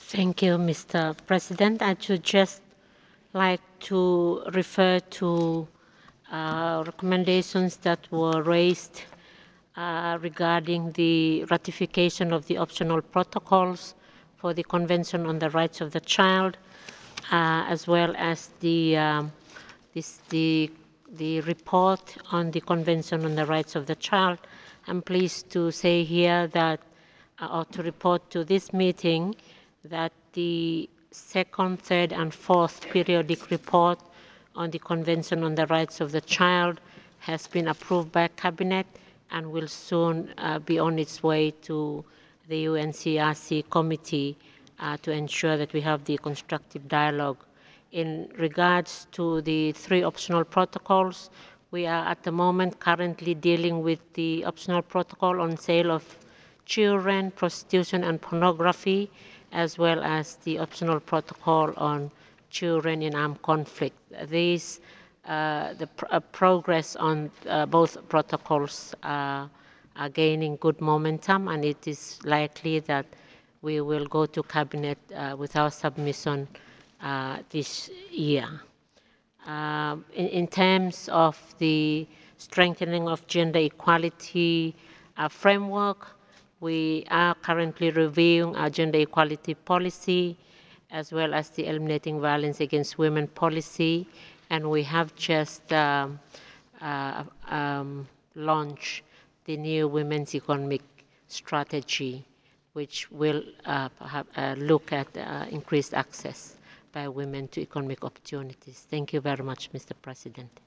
Thank you, Mr. President. I would just like to refer to recommendations that were raised regarding the ratification of the optional protocols for the Convention on the Rights of the Child, as well as the report on the Convention on the Rights of the Child. I'm pleased to say here that, or to report to this meeting, that the second, third, and fourth periodic report on the Convention on the Rights of the Child has been approved by Cabinet and will soon be on its way to the UNCRC committee to ensure that we have the constructive dialogue. In regards to the 3 optional protocols, we are at the moment currently dealing with the optional protocol on sale of children, prostitution and pornography, as well as the optional protocol on children in armed conflict. These, progress on both protocols are gaining good momentum, and it is likely that we will go to Cabinet with our submission this year. In terms of the strengthening of gender equality framework, we are currently reviewing our gender equality policy as well as the eliminating violence against women policy, and we have just launched the new women's economic strategy, which will look at increased access by women to economic opportunities. Thank you very much, Mr. President.